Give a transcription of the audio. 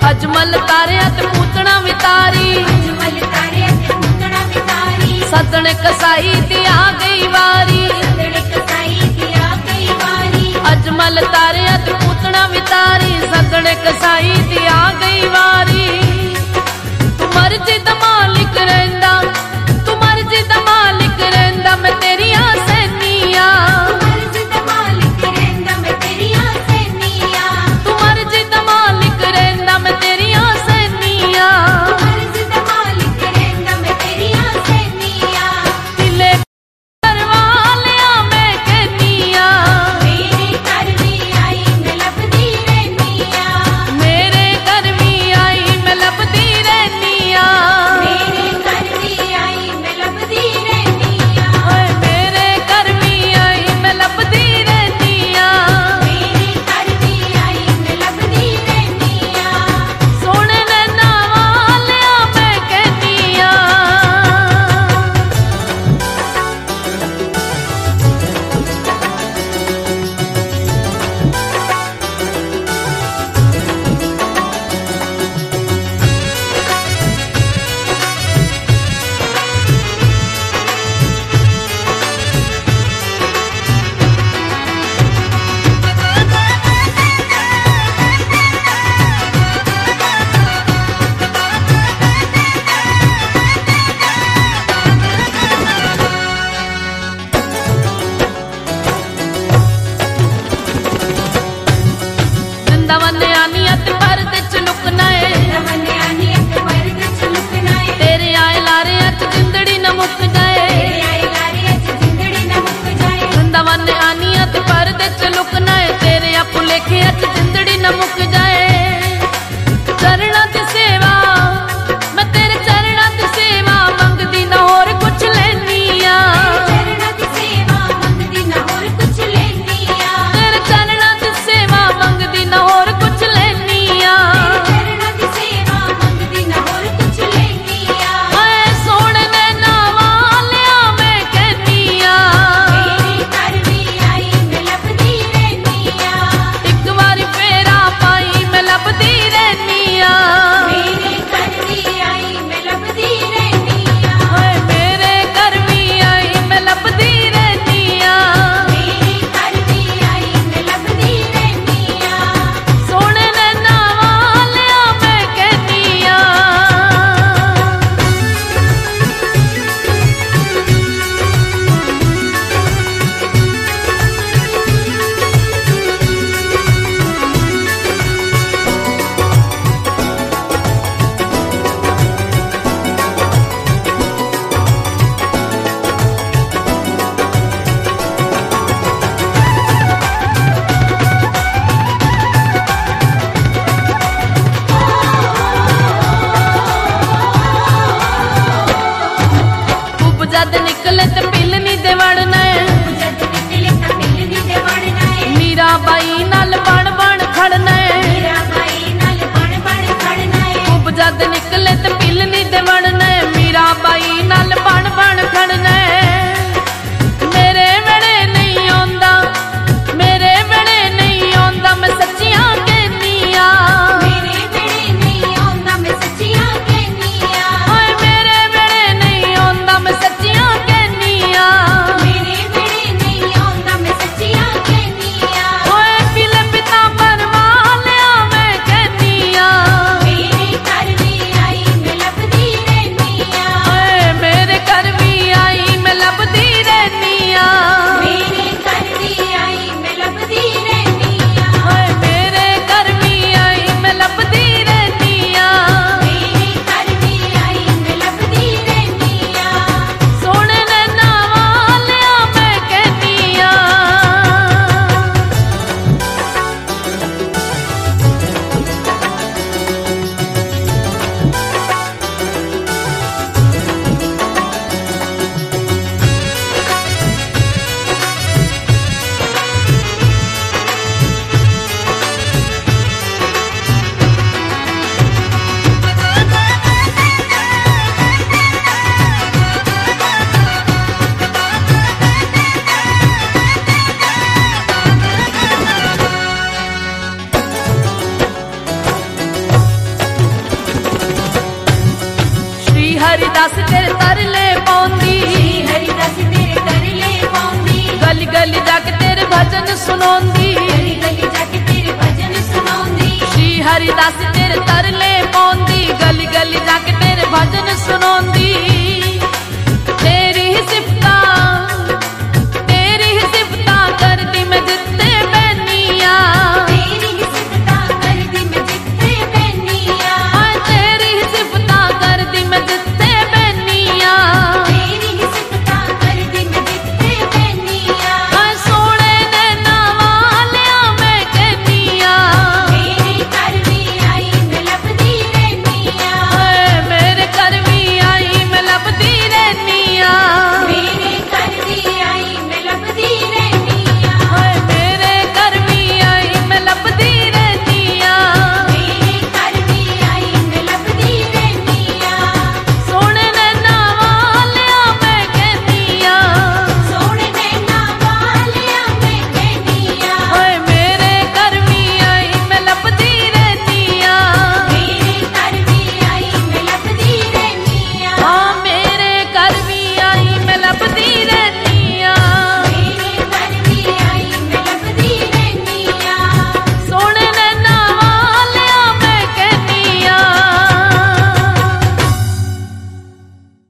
अजमल तारे ते पूतना वितारी, अजमल तारे ते पूतना वितारी। सदन कसाई दी आ गई वारी, सदन कसाई दी आ गई वारी। अजमल तारे ते पूतना वितारी, सदन कसाई दी आ गई वारी। तू मर्जी दा मालिक रहिंदा, तू मर्जी दा मालिक रहिंदा, मैं तेरी सैनिया। मर्जी दा मालिक रहिंदा मैं तेरी सैनिया। तू मर्जी दा मालिक रहिंदा मैं तेरी सैनिया। मर्जी दा मालिक रहिंदा मैं तेरी सैनिया। दिले करवा लिया मैं कहनिया, मेरे घर भी आई मैं लभदी रहनिया। मेरे घर भी आई मैं लभदी रहनिया। मेरे घर भी आई मैं लभदी रहनिया। हरिदास तेरे तरले पाउंदी, हरिदास तेरे तरले पाउंदी, गली गली जाके तेरे भजन सुनौंदी, गली गली जाके तेरे भजन सुनाउंदी। श्री हरिदास